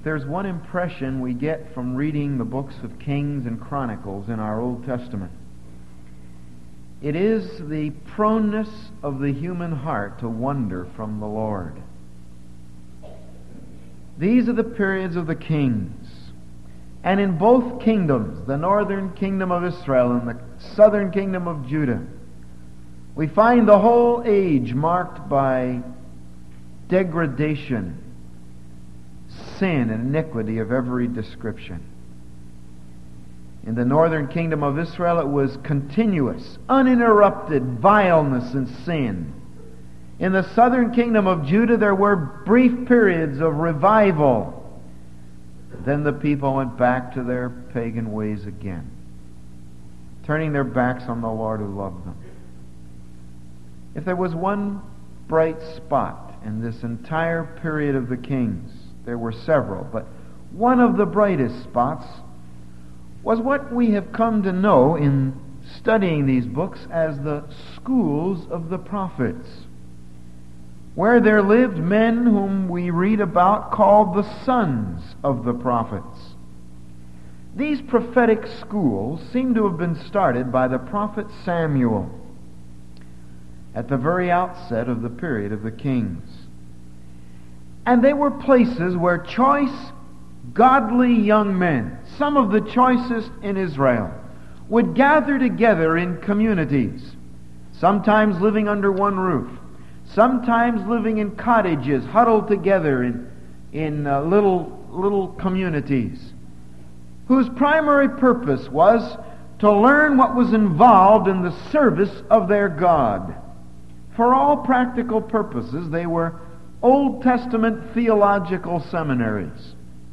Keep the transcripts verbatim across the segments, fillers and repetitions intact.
there's one impression we get from reading the books of Kings and Chronicles in our Old Testament, it is the proneness of the human heart to wander from the Lord. These are the periods of the kings. And in both kingdoms, the northern kingdom of Israel and the southern kingdom of Judah, we find the whole age marked by degradation, sin, and iniquity of every description. In the northern kingdom of Israel, it was continuous, uninterrupted vileness and sin. In the southern kingdom of Judah, there were brief periods of revival. Then the people went back to their pagan ways again, turning their backs on the Lord who loved them. If there was one bright spot in this entire period of the kings, there were several, but one of the brightest spots was what we have come to know in studying these books as the schools of the prophets, where there lived men whom we read about called the sons of the prophets. These prophetic schools seem to have been started by the prophet Samuel at the very outset of the period of the kings. And they were places where choice, godly young men, some of the choicest in Israel, would gather together in communities, sometimes living under one roof, sometimes living in cottages, huddled together in, in uh, little, little communities, whose primary purpose was to learn what was involved in the service of their God. For all practical purposes, they were Old Testament theological seminaries.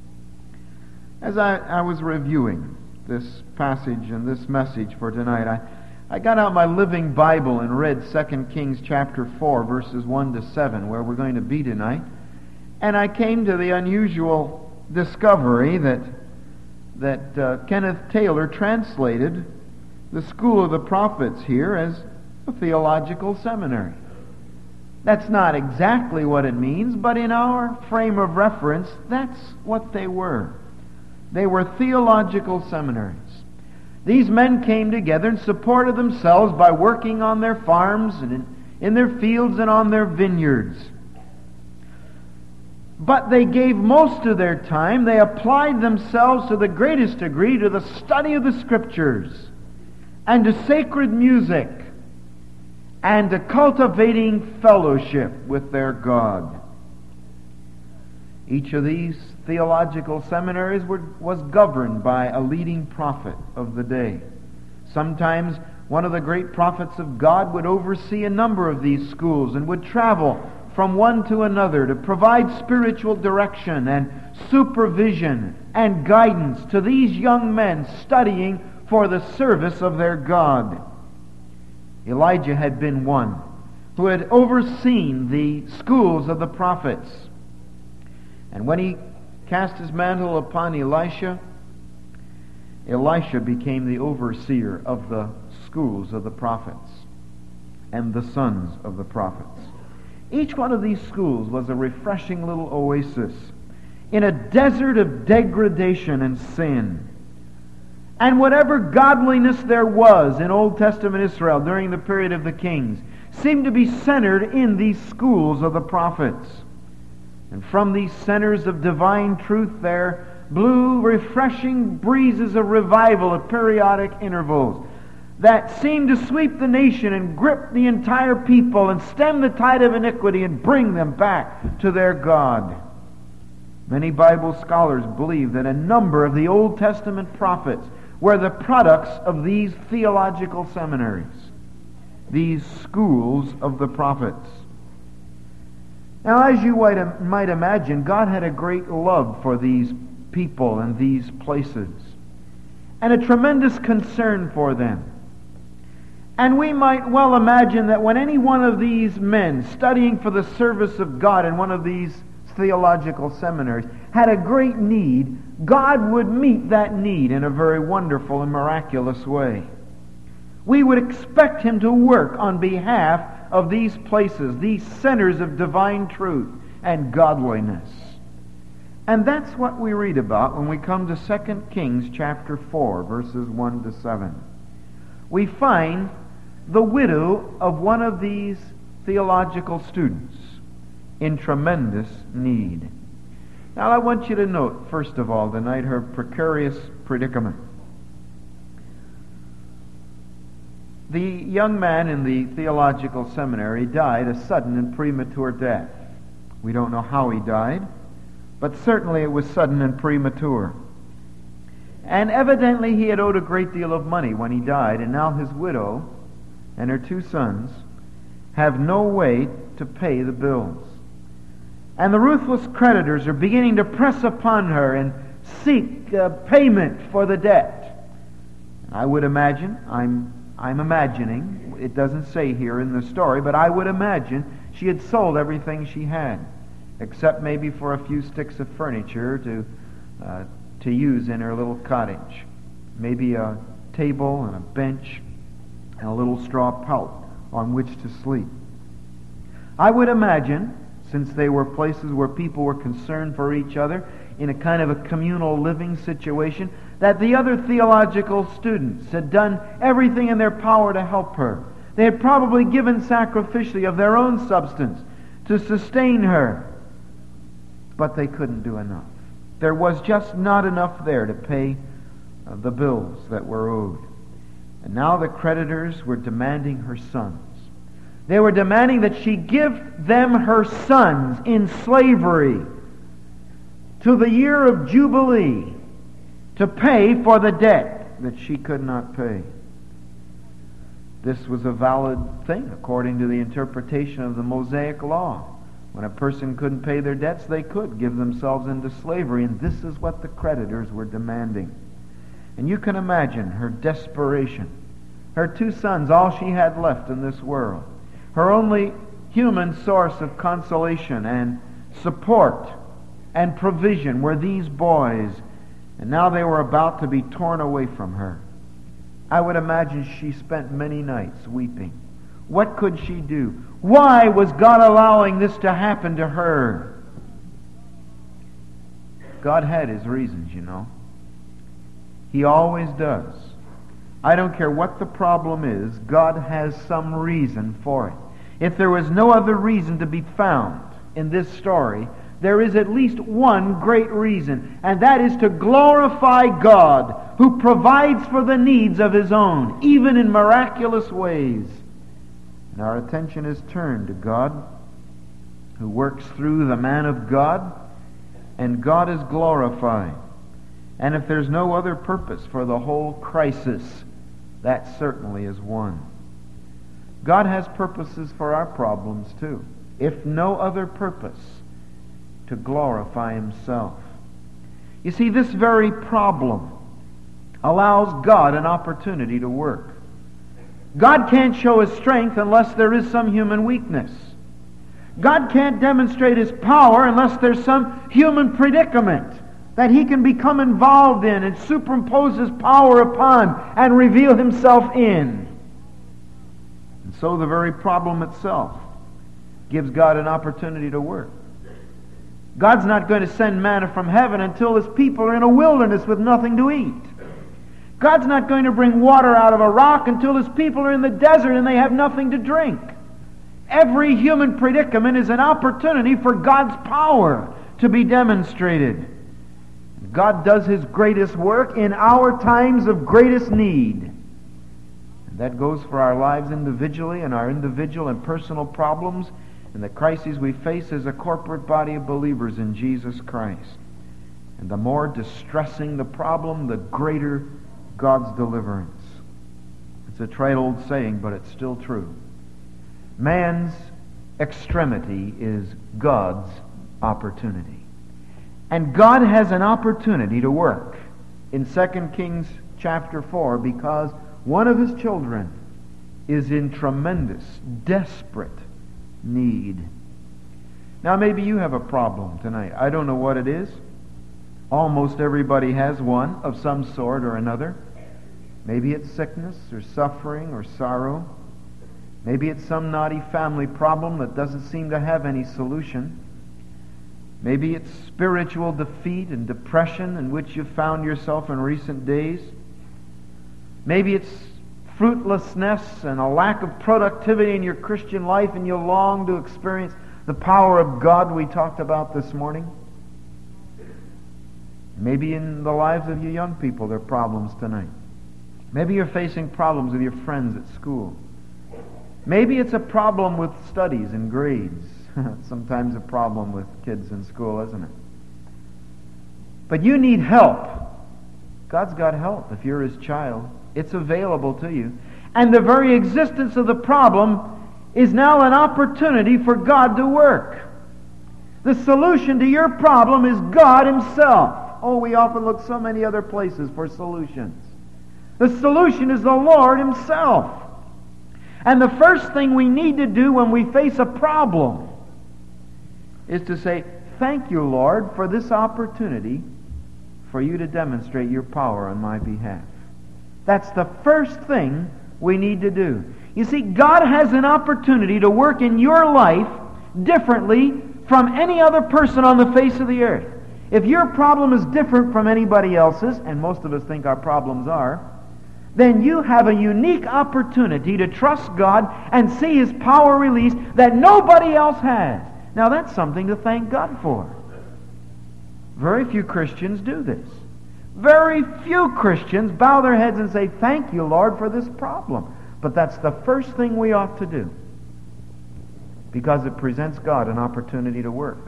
As I, I was reviewing this passage and this message for tonight, I, I got out my Living Bible and read Second Kings chapter four, verses one to seven, where we're going to be tonight. And I came to the unusual discovery that, that uh, Kenneth Taylor translated the School of the Prophets here as a theological seminary. That's not exactly what it means, but in our frame of reference, that's what they were. They were theological seminaries. These men came together and supported themselves by working on their farms and in, in their fields and on their vineyards. But they gave most of their time, they applied themselves to the greatest degree to the study of the Scriptures and to sacred music and to cultivating fellowship with their God. Each of these theological seminaries were, was governed by a leading prophet of the day. Sometimes one of the great prophets of God would oversee a number of these schools and would travel from one to another to provide spiritual direction and supervision and guidance to these young men studying for the service of their God. Elijah had been one who had overseen the schools of the prophets. And when he cast his mantle upon Elisha, Elisha became the overseer of the schools of the prophets and the sons of the prophets. Each one of these schools was a refreshing little oasis in a desert of degradation and sin. And whatever godliness there was in Old Testament Israel during the period of the kings seemed to be centered in these schools of the prophets. And from these centers of divine truth there blew refreshing breezes of revival at periodic intervals that seemed to sweep the nation and grip the entire people and stem the tide of iniquity and bring them back to their God. Many Bible scholars believe that a number of the Old Testament prophets were the products of these theological seminaries, these schools of the prophets. Now, as you might imagine, God had a great love for these people and these places, and a tremendous concern for them. And we might well imagine that when any one of these men studying for the service of God in one of these theological seminaries had a great need, God would meet that need in a very wonderful and miraculous way. We would expect Him to work on behalf of these places, these centers of divine truth and godliness. And that's what we read about when we come to Second Kings chapter four, verses one to seven. We find the widow of one of these theological students in tremendous need. Now I want you to note, first of all, tonight, her precarious predicament. The young man in the theological seminary died a sudden and premature death. We don't know how he died, but certainly it was sudden and premature. And evidently he had owed a great deal of money when he died, and now his widow and her two sons have no way to pay the bills. And the ruthless creditors are beginning to press upon her and seek uh, payment for the debt. I would imagine, I'm, I'm imagining, it doesn't say here in the story, but I would imagine she had sold everything she had, except maybe for a few sticks of furniture to uh, to use in her little cottage. Maybe a table and a bench and a little straw pallet on which to sleep. I would imagine, since they were places where people were concerned for each other in a kind of a communal living situation, that the other theological students had done everything in their power to help her. They had probably given sacrificially of their own substance to sustain her, but they couldn't do enough. There was just not enough there to pay uh, the bills that were owed. And now the creditors were demanding her sons. They were demanding that she give them her sons in slavery to the year of Jubilee to pay for the debt that she could not pay. This was a valid thing according to the interpretation of the Mosaic Law. When a person couldn't pay their debts, they could give themselves into slavery, and this is what the creditors were demanding. And you can imagine her desperation. Her two sons, all she had left in this world. Her only human source of consolation and support and provision were these boys, and now they were about to be torn away from her. I would imagine she spent many nights weeping. What could she do? Why was God allowing this to happen to her? God had His reasons, you know. He always does. I don't care what the problem is, God has some reason for it. If there was no other reason to be found in this story, there is at least one great reason, and that is to glorify God, who provides for the needs of His own, even in miraculous ways. And our attention is turned to God, who works through the man of God, and God is glorified. And if there's no other purpose for the whole crisis, that certainly is one. God has purposes for our problems too, if no other purpose, to glorify Himself. You see, this very problem allows God an opportunity to work. God can't show His strength unless there is some human weakness. God can't demonstrate His power unless there's some human predicament that He can become involved in and superimpose His power upon and reveal Himself in. And so the very problem itself gives God an opportunity to work. God's not going to send manna from heaven until His people are in a wilderness with nothing to eat. God's not going to bring water out of a rock until His people are in the desert and they have nothing to drink. Every human predicament is an opportunity for God's power to be demonstrated. God does His greatest work in our times of greatest need. And that goes for our lives individually and our individual and personal problems and the crises we face as a corporate body of believers in Jesus Christ. And the more distressing the problem, the greater God's deliverance. It's a trite old saying, but it's still true. Man's extremity is God's opportunity. And God has an opportunity to work in Second Kings chapter four because one of His children is in tremendous, desperate need. Now maybe you have a problem tonight. I don't know what it is. Almost everybody has one of some sort or another. Maybe it's sickness or suffering or sorrow. Maybe it's some knotty family problem that doesn't seem to have any solution. Maybe it's spiritual defeat and depression in which you've found yourself in recent days. Maybe it's fruitlessness and a lack of productivity in your Christian life, and you long to experience the power of God we talked about this morning. Maybe in the lives of you young people there are problems tonight. Maybe you're facing problems with your friends at school. Maybe it's a problem with studies and grades. Sometimes a problem with kids in school, isn't it? But you need help. God's got help if you're His child. It's available to you. And the very existence of the problem is now an opportunity for God to work. The solution to your problem is God Himself. Oh, we often look so many other places for solutions. The solution is the Lord Himself. And the first thing we need to do when we face a problem is to say, thank you, Lord, for this opportunity for you to demonstrate your power on my behalf. That's the first thing we need to do. You see, God has an opportunity to work in your life differently from any other person on the face of the earth. If your problem is different from anybody else's, and most of us think our problems are, then you have a unique opportunity to trust God and see His power released that nobody else has. Now that's something to thank God for. Very few Christians do this. Very few Christians bow their heads and say, thank you, Lord, for this problem. But that's the first thing we ought to do, because it presents God an opportunity to work.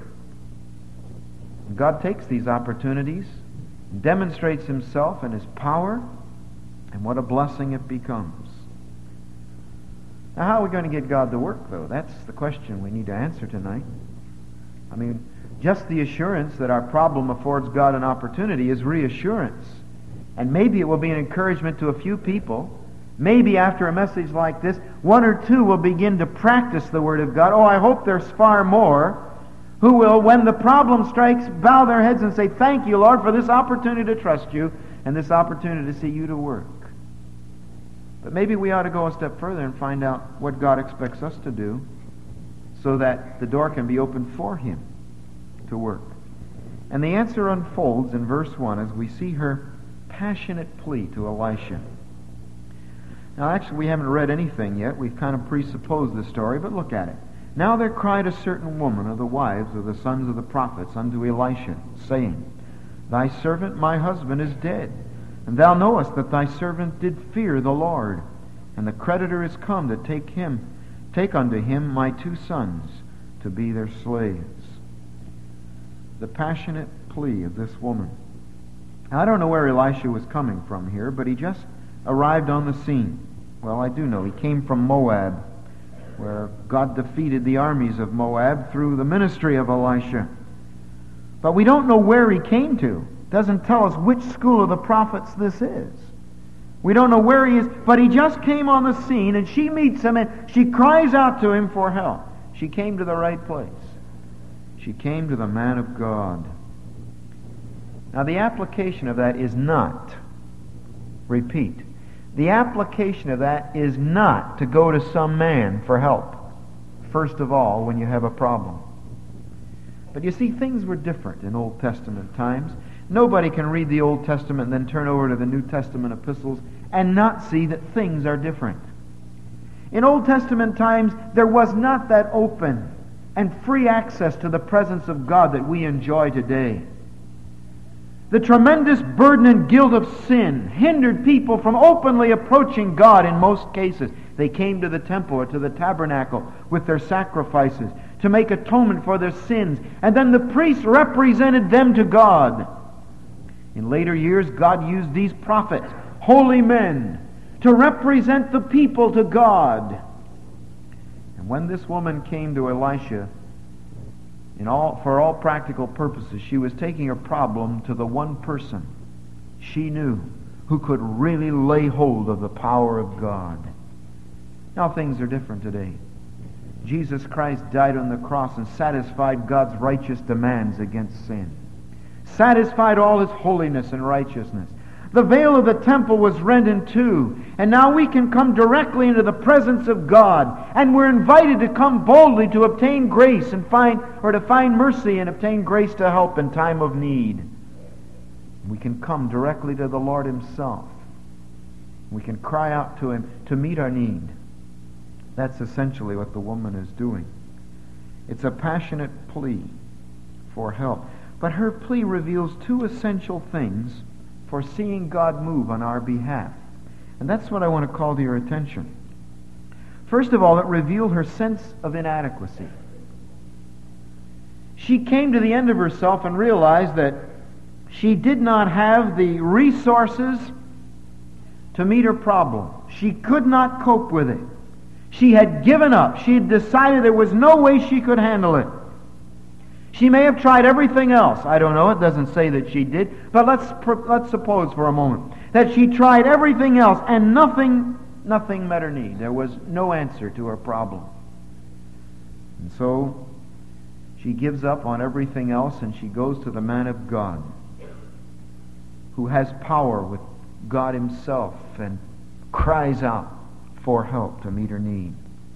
And God takes these opportunities, demonstrates Himself and His power, and what a blessing it becomes. Now, how are we going to get God to work, though? That's the question we need to answer tonight. I mean, just the assurance that our problem affords God an opportunity is reassurance. And maybe it will be an encouragement to a few people. Maybe after a message like this, one or two will begin to practice the Word of God. Oh, I hope there's far more who will, when the problem strikes, bow their heads and say, thank you, Lord, for this opportunity to trust you and this opportunity to see you to work. But maybe we ought to go a step further and find out what God expects us to do so that the door can be opened for Him to work. And the answer unfolds in verse one as we see her passionate plea to Elisha. Now, actually, we haven't read anything yet. We've kind of presupposed the story, but look at it. Now there cried a certain woman of the wives of the sons of the prophets unto Elisha, saying, Thy servant my husband is dead, and thou knowest that thy servant did fear the Lord, and the creditor is come to take him, take unto him my two sons to be their slaves. The passionate plea of this woman. Now, I don't know where Elisha was coming from here, but he just arrived on the scene. Well, I do know. He came from Moab, where God defeated the armies of Moab through the ministry of Elisha. But we don't know where he came to. It doesn't tell us which school of the prophets this is. We don't know where he is, but he just came on the scene, and she meets him, and she cries out to him for help. She came to the right place. She came to the man of God. Now, the application of that is not, repeat, the application of that is not to go to some man for help, first of all, when you have a problem. But you see, things were different in Old Testament times. Nobody can read the Old Testament and then turn over to the New Testament epistles and not see that things are different. In Old Testament times, there was not that open and free access to the presence of God that we enjoy today. The tremendous burden and guilt of sin hindered people from openly approaching God in most cases. They came to the temple or to the tabernacle with their sacrifices to make atonement for their sins, and then the priests represented them to God. In later years, God used these prophets, holy men, to represent the people to God. And when this woman came to Elisha, in all, for all practical purposes, she was taking her problem to the one person she knew who could really lay hold of the power of God. Now things are different today. Jesus Christ died on the cross and satisfied God's righteous demands against sin. Satisfied all His holiness and righteousness. The veil of the temple was rent in two, and now we can come directly into the presence of God, and we're invited to come boldly to obtain grace and find, or to find mercy and obtain grace to help in time of need. We can come directly to the Lord Himself. We can cry out to Him to meet our need. That's essentially what the woman is doing. It's a passionate plea for help. But her plea reveals two essential things for seeing God move on our behalf. And that's what I want to call to your attention. First of all, it revealed her sense of inadequacy. She came to the end of herself and realized that she did not have the resources to meet her problem. She could not cope with it. She had given up. She had decided there was no way she could handle it. She may have tried everything else. I don't know. It doesn't say that she did. But let's let's suppose for a moment that she tried everything else and nothing nothing met her need. There was no answer to her problem. And so she gives up on everything else and she goes to the man of God who has power with God Himself and cries out for help to meet her need.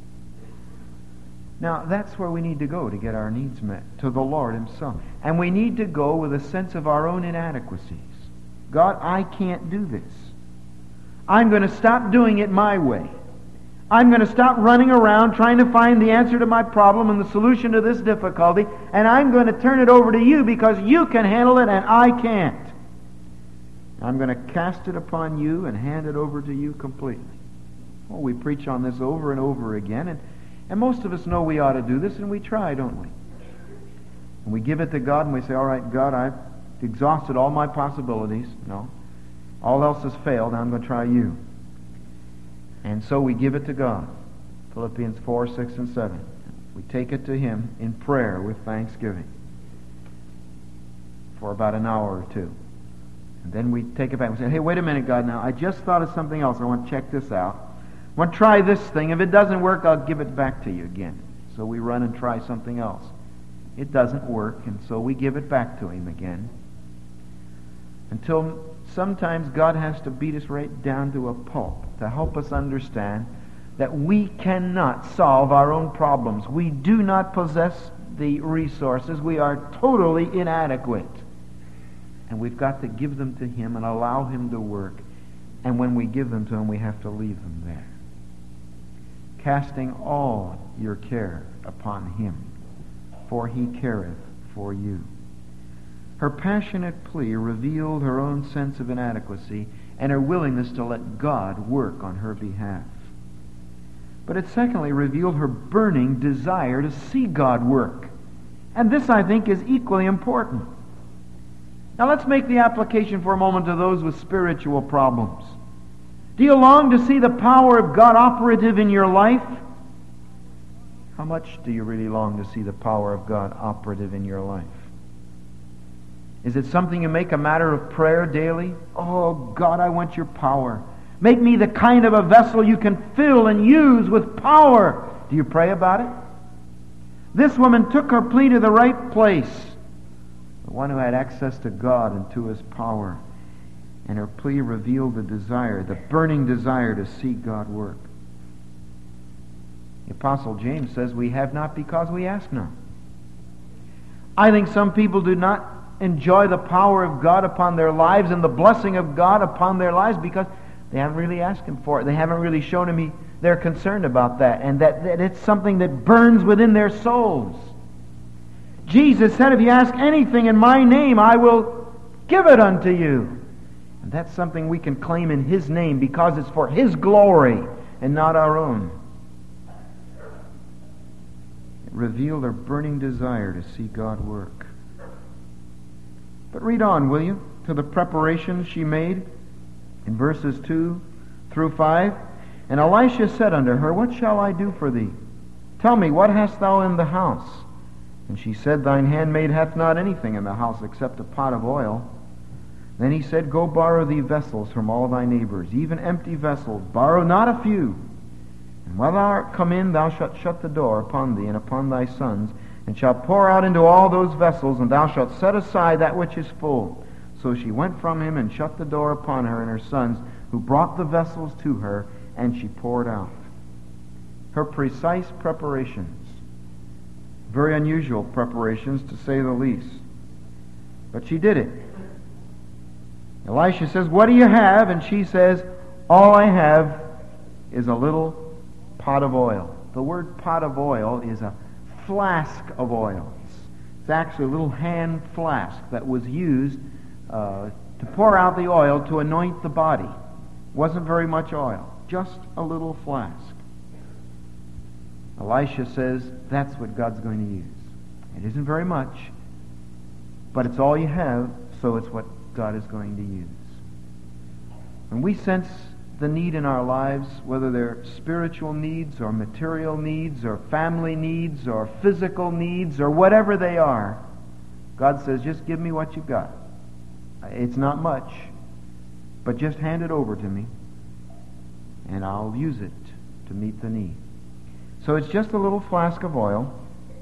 Now, that's where we need to go to get our needs met, to the Lord Himself. And we need to go with a sense of our own inadequacies. God, I can't do this. I'm going to stop doing it my way. I'm going to stop running around trying to find the answer to my problem and the solution to this difficulty, and I'm going to turn it over to You because You can handle it and I can't. I'm going to cast it upon You and hand it over to You completely. Well, we preach on this over and over again, and And most of us know we ought to do this, and we try, don't we? And we give it to God, and we say, all right, God, I've exhausted all my possibilities. No. All else has failed. Now I'm going to try You. And so we give it to God. Philippians four, six, and seven. We take it to Him in prayer with thanksgiving for about an hour or two. And then we take it back and say, hey, wait a minute, God, now, I just thought of something else. I want to check this out. I want to try this thing. If it doesn't work, I'll give it back to You again. So we run and try something else. It doesn't work, and so we give it back to Him again. Until sometimes God has to beat us right down to a pulp to help us understand that we cannot solve our own problems. We do not possess the resources. We are totally inadequate. And we've got to give them to Him and allow Him to work. And when we give them to Him, we have to leave them there. Casting all your care upon Him, for He careth for you. Her passionate plea revealed her own sense of inadequacy and her willingness to let God work on her behalf. But it secondly revealed her burning desire to see God work. And this, I think, is equally important. Now let's make the application for a moment to those with spiritual problems. Do you long to see the power of God operative in your life? How much do you really long to see the power of God operative in your life? Is it something you make a matter of prayer daily? Oh, God, I want Your power. Make me the kind of a vessel You can fill and use with power. Do you pray about it? This woman took her plea to the right place. The one who had access to God and to His power. And her plea revealed the desire, the burning desire to see God work. The Apostle James says, we have not because we ask not. I think some people do not enjoy the power of God upon their lives and the blessing of God upon their lives because they haven't really asked Him for it. They haven't really shown Him they're concerned about that, and that, that it's something that burns within their souls. Jesus said, if you ask anything in My name, I will give it unto you. And that's something we can claim in His name because it's for His glory and not our own. It revealed her burning desire to see God work. But read on, will you, to the preparations she made in verses two through five. And Elisha said unto her, what shall I do for thee? Tell me, what hast thou in the house? And she said, thine handmaid hath not anything in the house except a pot of oil. Then he said, go borrow thee vessels from all thy neighbors, even empty vessels, borrow not a few. And when thou art come in, thou shalt shut the door upon thee and upon thy sons, and shalt pour out into all those vessels, and thou shalt set aside that which is full. So she went from him and shut the door upon her and her sons, who brought the vessels to her, and she poured out. Her precise preparations, very unusual preparations to say the least, but she did it. Elisha says, "What do you have?" And she says, "All I have is a little pot of oil." The word pot of oil is a flask of oil. It's actually a little hand flask that was used uh, to pour out the oil to anoint the body. Wasn't very much oil, just a little flask. Elisha says that's what God's going to use. It isn't very much, but it's all you have, so it's what God is going to use. When we sense the need in our lives, whether they're spiritual needs or material needs or family needs or physical needs or whatever they are, God says, just give me what you've got. It's not much, but just hand it over to me and I'll use it to meet the need. So it's just a little flask of oil,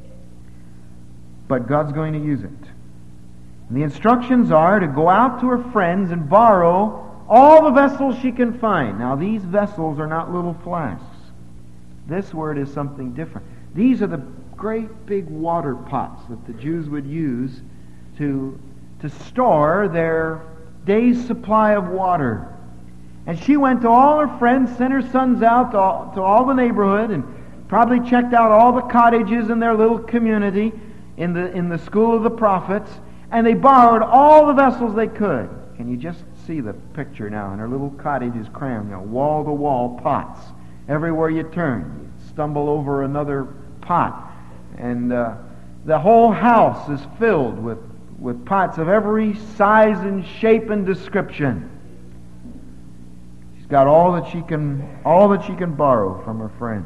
but God's going to use it. And the instructions are to go out to her friends and borrow all the vessels she can find. Now, these vessels are not little flasks. This word is something different. These are the great big water pots that the Jews would use to, to store their day's supply of water. And she went to all her friends, sent her sons out to all, to all the neighborhood, and probably checked out all the cottages in their little community in the, in the school of the prophets, and they borrowed all the vessels they could. Can you just see the picture now? And her little cottage is crammed, you know, wall-to-wall pots. Everywhere you turn, you stumble over another pot. And uh, the whole house is filled with, with pots of every size and shape and description. She's got all that she can, all that she can borrow from her friends.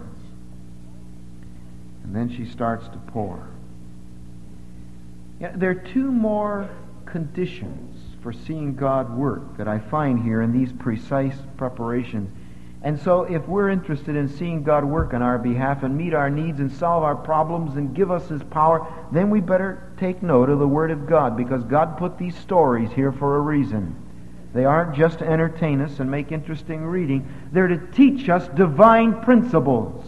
And then she starts to pour. Yeah, there are two more conditions for seeing God work that I find here in these precise preparations. And so if we're interested in seeing God work on our behalf and meet our needs and solve our problems and give us His power, then we better take note of the Word of God, because God put these stories here for a reason. They aren't just to entertain us and make interesting reading. They're to teach us divine principles.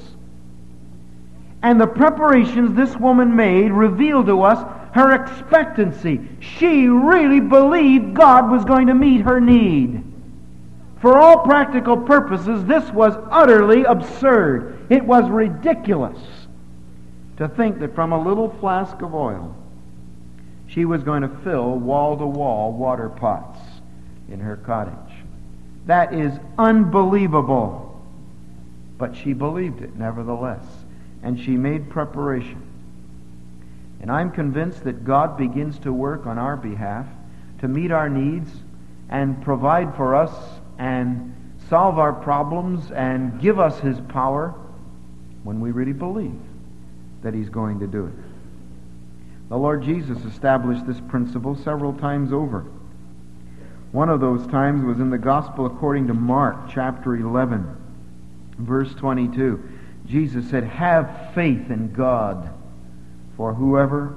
And the preparations this woman made reveal to us her expectancy. She really believed God was going to meet her need. For all practical purposes, this was utterly absurd. It was ridiculous to think that from a little flask of oil, she was going to fill wall-to-wall water pots in her cottage. That is unbelievable. But she believed it nevertheless, and she made preparation. And I'm convinced that God begins to work on our behalf to meet our needs and provide for us and solve our problems and give us His power when we really believe that He's going to do it. The Lord Jesus established this principle several times over. One of those times was in the Gospel according to Mark chapter eleven, verse twenty-two. Jesus said, "Have faith in God. For whoever,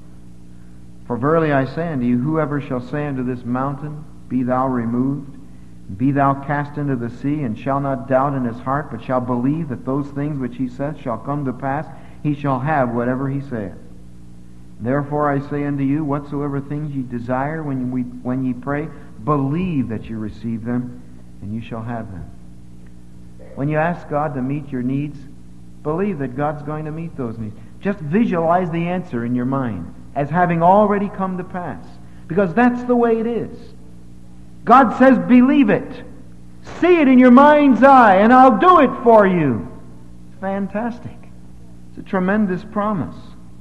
for verily I say unto you, whoever shall say unto this mountain, Be thou removed, be thou cast into the sea, and shall not doubt in his heart, but shall believe that those things which he saith shall come to pass, he shall have whatever he saith. Therefore I say unto you, whatsoever things ye desire when we when ye pray, believe that you receive them, and you shall have them." When you ask God to meet your needs, believe that God's going to meet those needs. Just visualize the answer in your mind as having already come to pass, because that's the way it is. God says, believe it. See it in your mind's eye, and I'll do it for you. It's fantastic. It's a tremendous promise.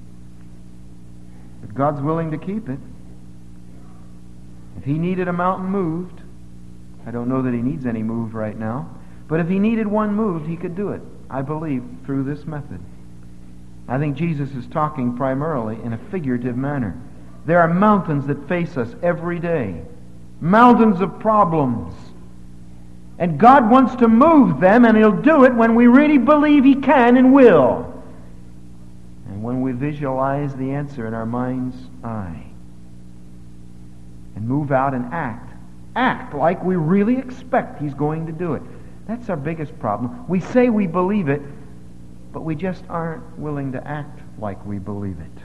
But God's willing to keep it. If He needed a mountain moved, I don't know that He needs any moved right now, but if He needed one moved, He could do it, I believe, through this method. I think Jesus is talking primarily in a figurative manner. There are mountains that face us every day. Mountains of problems. And God wants to move them, and He'll do it when we really believe He can and will. And when we visualize the answer in our mind's eye. and move out and act. Act like we really expect He's going to do it. That's our biggest problem. We say we believe it, but we just aren't willing to act like we believe it.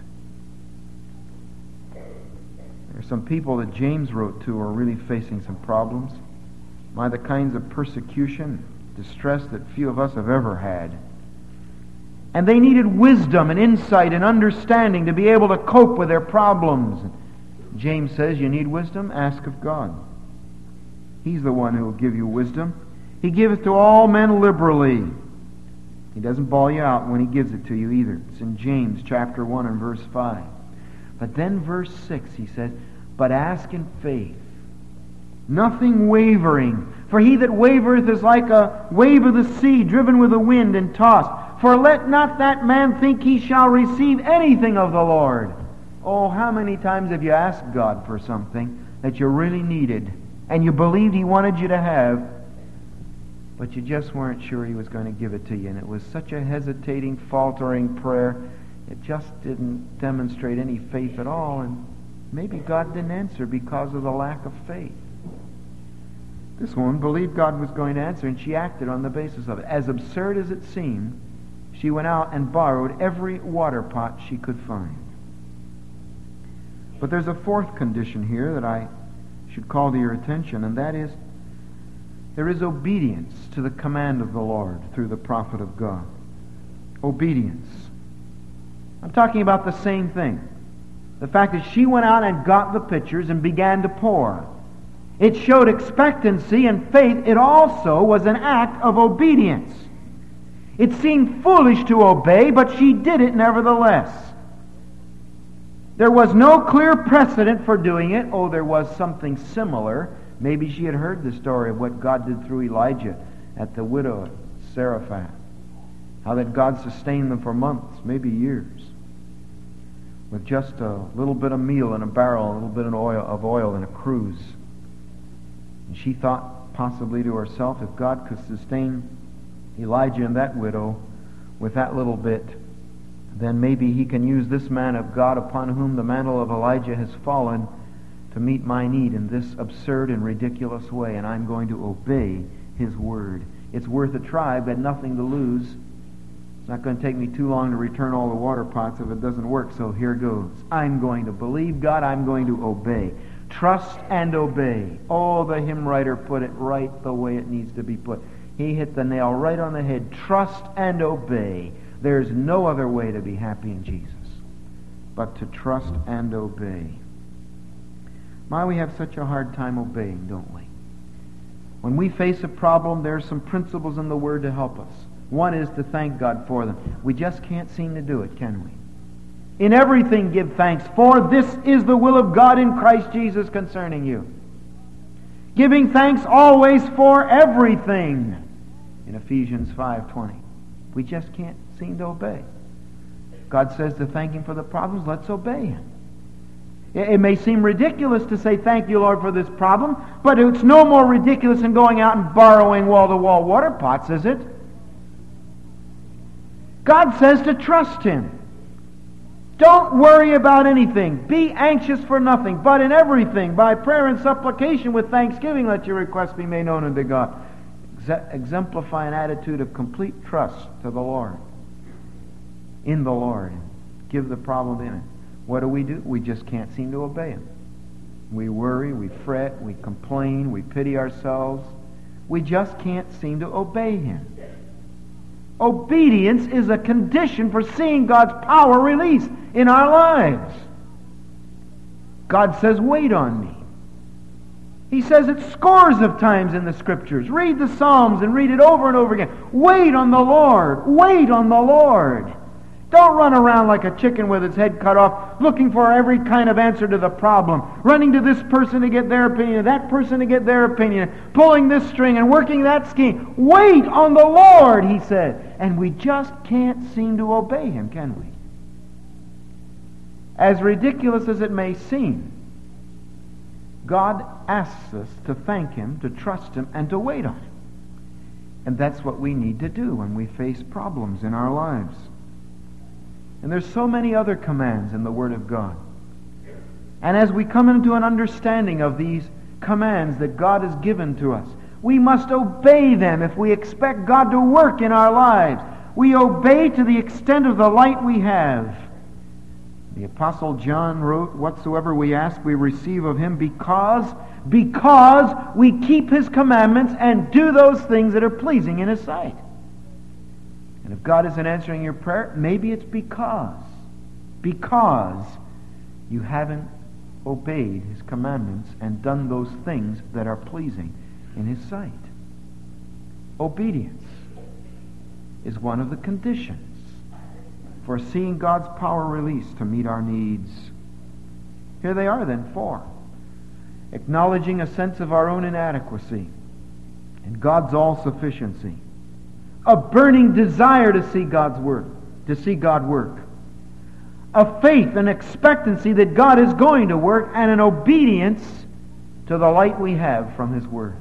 There are some people that James wrote to who are really facing some problems by the kinds of persecution, distress that few of us have ever had. And they needed wisdom and insight and understanding to be able to cope with their problems. James says, you need wisdom? Ask of God. He's the one who will give you wisdom. He giveth to all men liberally. He doesn't bawl you out when He gives it to you either. It's in James chapter one and verse five. But then verse six, he says, but ask in faith, nothing wavering. For he that wavereth is like a wave of the sea, driven with the wind and tossed. For let not that man think he shall receive anything of the Lord. Oh, how many times have you asked God for something that you really needed, and you believed He wanted you to have, but you just weren't sure He was going to give it to you, and it was such a hesitating, faltering prayer, it just didn't demonstrate any faith at all, and maybe God didn't answer because of the lack of faith. This woman believed God was going to answer, and she acted on the basis of it. As absurd as it seemed, she went out and borrowed every water pot she could find. But there's a fourth condition here that I should call to your attention, and that is there is obedience to the command of the Lord through the prophet of God. Obedience. I'm talking about the same thing. The fact that she went out and got the pitchers and began to pour. It showed expectancy and faith. It also was an act of obedience. It seemed foolish to obey, but she did it nevertheless. There was no clear precedent for doing it. Oh, there was something similar. Maybe she had heard the story of what God did through Elijah at the widow at Zarephath. How that God sustained them for months, maybe years, with just a little bit of meal in a barrel, a little bit of oil, of oil in a cruse. And she thought possibly to herself, if God could sustain Elijah and that widow with that little bit, then maybe He can use this man of God upon whom the mantle of Elijah has fallen to meet my need in this absurd and ridiculous way, and I'm going to obey His word. It's worth a try. I've got nothing to lose. It's not going to take me too long to return all the water pots if it doesn't work, so here goes. I'm going to believe God. I'm going to obey. Trust and obey. Oh, the hymn writer put it right the way it needs to be put. He hit the nail right on the head. Trust and obey. There's no other way to be happy in Jesus but to trust and obey. My, we have such a hard time obeying, don't we? When we face a problem, there are some principles in the Word to help us. One is to thank God for them. We just can't seem to do it, can we? In everything give thanks, for this is the will of God in Christ Jesus concerning you. Giving thanks always for everything, in Ephesians five twenty. We just can't seem to obey. God says to thank Him for the problems, let's obey Him. It may seem ridiculous to say, thank you, Lord, for this problem, but it's no more ridiculous than going out and borrowing wall-to-wall water pots, is it? God says to trust Him. Don't worry about anything. Be anxious for nothing, but in everything, by prayer and supplication with thanksgiving, let your requests be made known unto God. Ex- exemplify an attitude of complete trust to the Lord, in the Lord. Give the problem in it. What do we do? We just can't seem to obey Him. We worry, we fret, we complain, we pity ourselves. We just can't seem to obey Him. Obedience is a condition for seeing God's power released in our lives. God says, wait on me. He says it scores of times in the Scriptures. Read the Psalms and read it over and over again. Wait on the Lord. Wait on the Lord. Don't run around like a chicken with its head cut off, looking for every kind of answer to the problem, running to this person to get their opinion, that person to get their opinion, pulling this string and working that scheme. Wait on the Lord, He said. And we just can't seem to obey Him, can we? As ridiculous as it may seem, God asks us to thank Him, to trust Him, and to wait on Him. And that's what we need to do when we face problems in our lives. And there's so many other commands in the Word of God. And as we come into an understanding of these commands that God has given to us, we must obey them if we expect God to work in our lives. We obey to the extent of the light we have. The Apostle John wrote, "Whatsoever we ask, we receive of Him because, because we keep His commandments and do those things that are pleasing in His sight." And if God isn't answering your prayer, maybe it's because, because you haven't obeyed His commandments and done those things that are pleasing in His sight. Obedience is one of the conditions for seeing God's power released to meet our needs. Here they are then, four. Acknowledging a sense of our own inadequacy and God's all-sufficiency. A burning desire to see God's work, to see God work. A faith and expectancy that God is going to work, and an obedience to the light we have from His Word.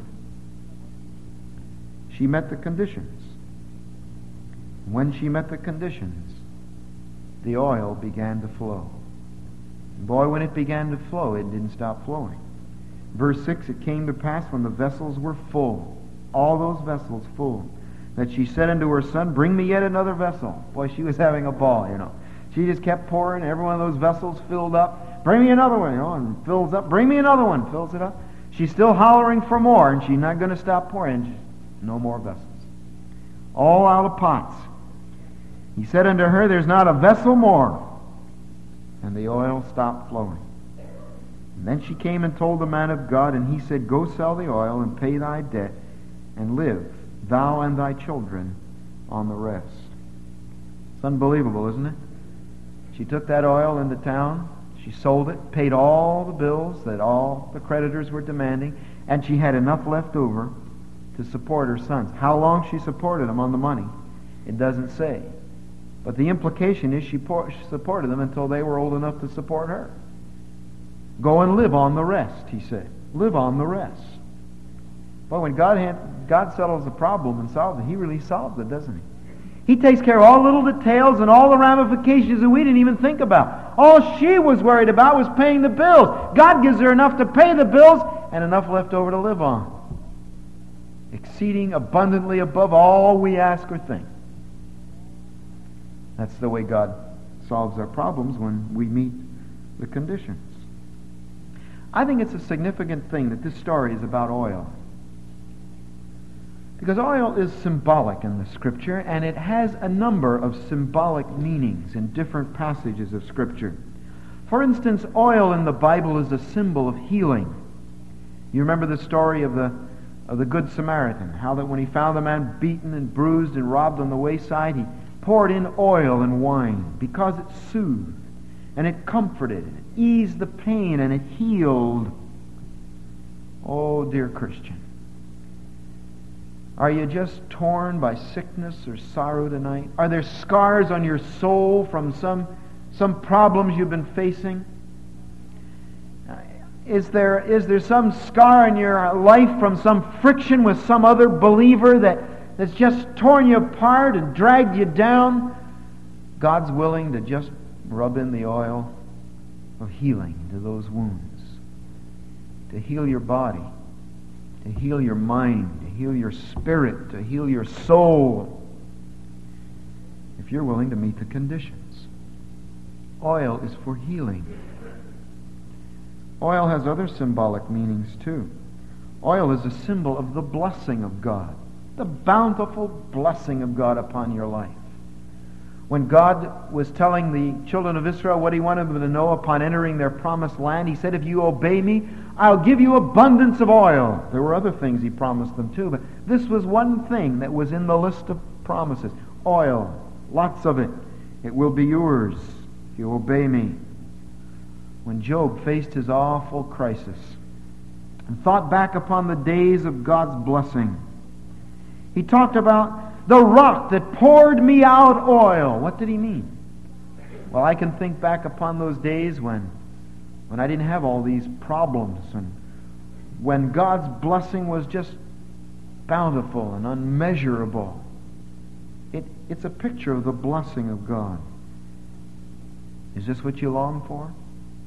She met the conditions. When she met the conditions, the oil began to flow. And boy, when it began to flow, it didn't stop flowing. Verse six, it came to pass when the vessels were full, all those vessels full, that she said unto her son, "Bring me yet another vessel." Boy, she was having a ball, you know. She just kept pouring. Every one of those vessels filled up. "Bring me another one," you know, and fills up. "Bring me another one," fills it up. She's still hollering for more, and she's not going to stop pouring. No more vessels. All out of pots. He said unto her, "There's not a vessel more." And the oil stopped flowing. And then she came and told the man of God, and he said, "Go sell the oil and pay thy debt, and live, thou and thy children, on the rest." It's unbelievable, isn't it? She took that oil into town, she sold it, paid all the bills that all the creditors were demanding, and she had enough left over to support her sons. How long she supported them on the money, it doesn't say. But the implication is she supported them until they were old enough to support her. Go and live on the rest, he said. Live on the rest. Well, when God had, God settles the problem and solves it, He really solves it, doesn't He? He takes care of all the little details and all the ramifications that we didn't even think about. All she was worried about was paying the bills. God gives her enough to pay the bills and enough left over to live on. Exceeding abundantly above all we ask or think. That's the way God solves our problems when we meet the conditions. I think it's a significant thing that this story is about oil. Because oil is symbolic in the Scripture, and it has a number of symbolic meanings in different passages of Scripture. For instance, oil in the Bible is a symbol of healing. You remember the story of the of the Good Samaritan, how that when he found the man beaten and bruised and robbed on the wayside, he poured in oil and wine because it soothed and it comforted and it eased the pain and it healed. Oh, dear Christian, are you just torn by sickness or sorrow tonight? Are there scars on your soul from some some problems you've been facing? Is there is there some scar in your life from some friction with some other believer that, that's just torn you apart and dragged you down? God's willing to just rub in the oil of healing to those wounds, to heal your body, to heal your mind, to heal your spirit, to heal your soul, if you're willing to meet the conditions. Oil is for healing. Oil has other symbolic meanings too. Oil is a symbol of the blessing of God, the bountiful blessing of God upon your life. When God was telling the children of Israel what He wanted them to know upon entering their promised land, He said, "If you obey me, I'll give you abundance of oil." There were other things He promised them too, but this was one thing that was in the list of promises. Oil, lots of it. It will be yours if you obey me. When Job faced his awful crisis and thought back upon the days of God's blessing, he talked about the rock that poured me out oil. What did he mean? Well, I can think back upon those days when, when I didn't have all these problems and when God's blessing was just bountiful and unmeasurable. It, it's a picture of the blessing of God. Is this what you long for?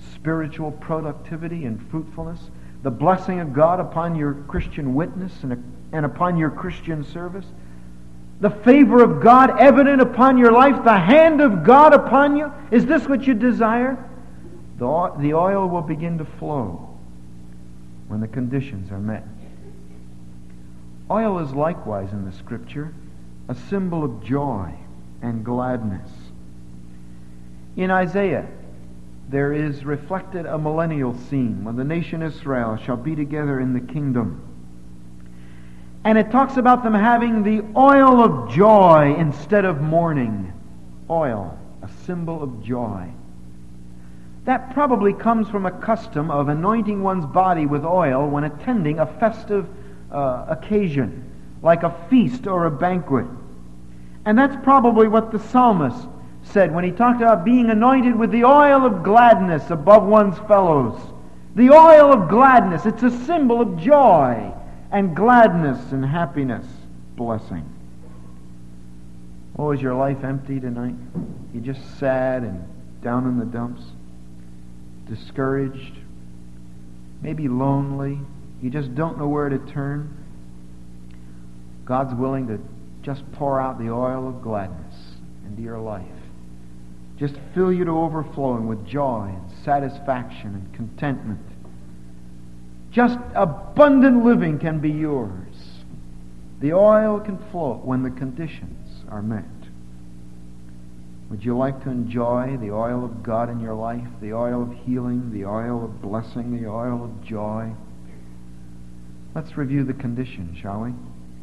spiritual productivity and fruitfulness, the blessing of God upon your Christian witness and, and upon your Christian service, the favor of God evident upon your life, the hand of God upon you? Is this what you desire? The, the oil will begin to flow when the conditions are met. Oil is likewise in the Scripture a symbol of joy and gladness. In Isaiah, there is reflected a millennial scene when the nation Israel shall be together in the kingdom. And it talks about them having the oil of joy instead of mourning. Oil, a symbol of joy. That probably comes from a custom of anointing one's body with oil when attending a festive uh, occasion, like a feast or a banquet. And that's probably what the psalmist said when he talked about being anointed with the oil of gladness above one's fellows. The oil of gladness, it's a symbol of joy and gladness and happiness, blessing. Oh, is your life empty tonight? You just sad and down in the dumps? Discouraged? Maybe lonely? You just don't know where to turn? God's willing to just pour out the oil of gladness into your life. Just fill you to overflowing with joy and satisfaction and contentment. Just abundant living can be yours. The oil can flow when the conditions are met. Would you like to enjoy the oil of God in your life, the oil of healing, the oil of blessing, the oil of joy? Let's review the conditions, shall we?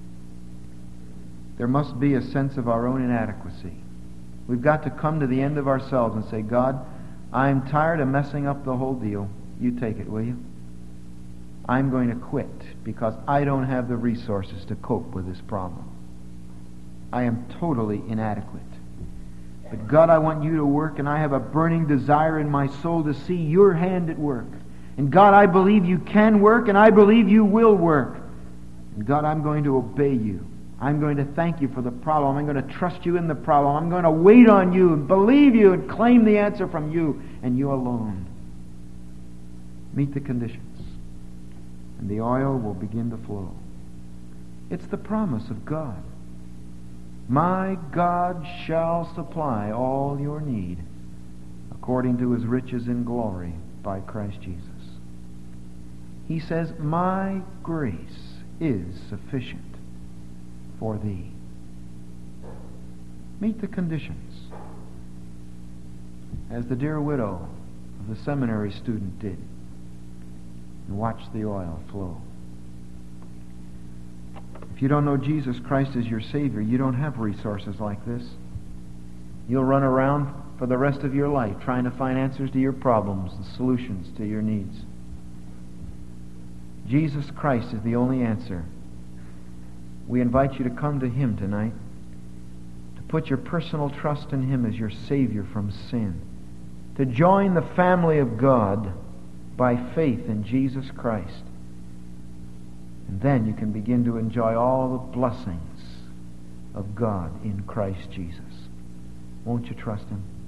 There must be a sense of our own inadequacy. We've got to come to the end of ourselves and say, God, I'm tired of messing up the whole deal. You take it, will you? I'm going to quit because I don't have the resources to cope with this problem. I am totally inadequate. But God, I want you to work, and I have a burning desire in my soul to see your hand at work. And God, I believe you can work, and I believe you will work. And God, I'm going to obey you. I'm going to thank you for the problem. I'm going to trust you in the problem. I'm going to wait on you and believe you and claim the answer from you and you alone. Meet the conditions, and the oil will begin to flow. It's the promise of God. My God shall supply all your need according to his riches in glory by Christ Jesus. He says, my grace is sufficient for thee. Meet the conditions, as the dear widow of the seminary student did, and watch the oil flow. If you don't know Jesus Christ as your Savior, you don't have resources like this. You'll run around for the rest of your life trying to find answers to your problems and solutions to your needs. Jesus Christ is the only answer. We invite you to come to him tonight, to put your personal trust in him as your Savior from sin, to join the family of God by faith in Jesus Christ. And then you can begin to enjoy all the blessings of God in Christ Jesus. Won't you trust him?